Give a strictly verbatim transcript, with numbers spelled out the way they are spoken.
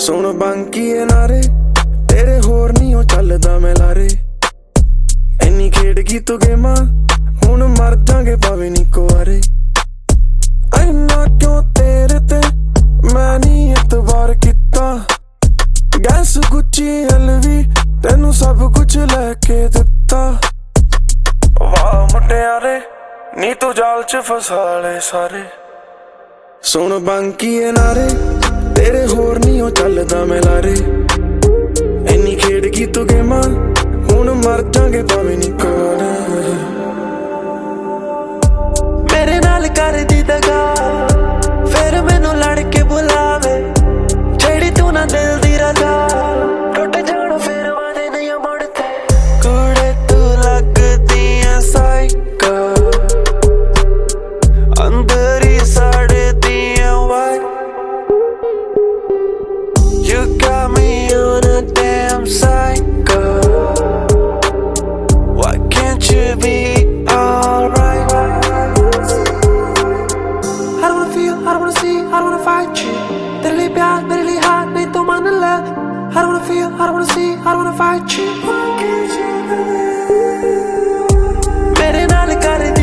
सुन बांकीए नारे तेरे होर नहीं हो चलदा मैं लारे इन्नी खेड की तू गेमां हुण मर जांगे भावे नी कुआरे इन्ना क्यों तेरे ते मैं नहीं एतबार किता गैस गुच्ची एलवी तेनू सब कुछ लैके दिता वाह मुटियारे नी तू जाल च फसा ले सारे सुन बांकीए नारे तेरे होर नहीं हो चलदा मैं लारे इन्नी खेड की तू गेमां हुण मर जांगे भावे नी कुआरे मेरे नाल कर दी दगा फिर मैनू लड़ के बुलावे जेड़ी तू ना दिल दी रजा टुट जाना फिर वादे नहीं मुड़ते कुड़े तू लगदी है साइको अंदर ही सड़दी है why You got me on a damn psycho Why can't you be alright? I don't wanna feel, I don't wanna see, I don't wanna fight you तेरे लिए प्यार मेरे लिए हार नहीं तो मान ले I don't wanna feel, I don't wanna see, I don't wanna fight you मेरे नाल कर